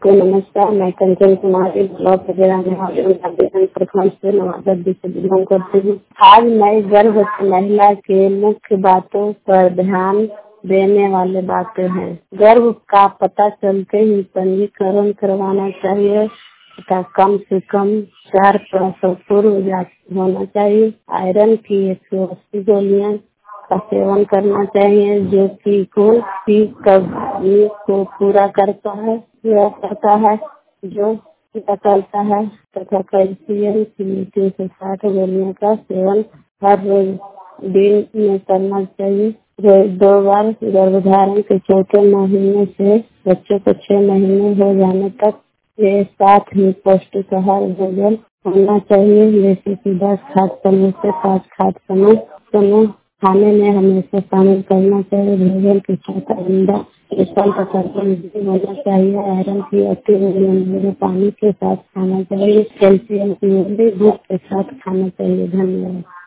को नमस्कार। मैं कंचन कुमारी ब्लॉक वगैरह में प्रखंड से नवादा से बिलोंग करती हूँ। आज मैं गर्भवती महिला के मुख्य बातों पर ध्यान देने वाले बातें हैं। गर्भ का पता चलते ही पंजीकरण करवाना चाहिए तथा कम से कम 4 प्रसव पूर्व जांच होना चाहिए। आयरन की 180 गोलियां का सेवन करना चाहिए जो कि खून की कमी को पूरा करता है जो निकलता है तथा कैल्शियम की 360 गोलियों का सेवन हर रोज दिन में करना चाहिए। रोज 2 बार गर्भधारण के 4 महीने से बच्चों को 6 महीने हो जाने तक ये साथ ही पौष्टिक आहार भोजन होना चाहिए, जैसे कि 10 खाद्य समूह से 5 खाद्य समूह खाने में हमेशा शामिल करना चाहिए। भोजन के साथ अंडा तथा होना चाहिए। आयरन की 80 गोलियां पानी के साथ खाना चाहिए। कैल्शियम की गोली दूध के साथ खाना चाहिए। धन्यवाद।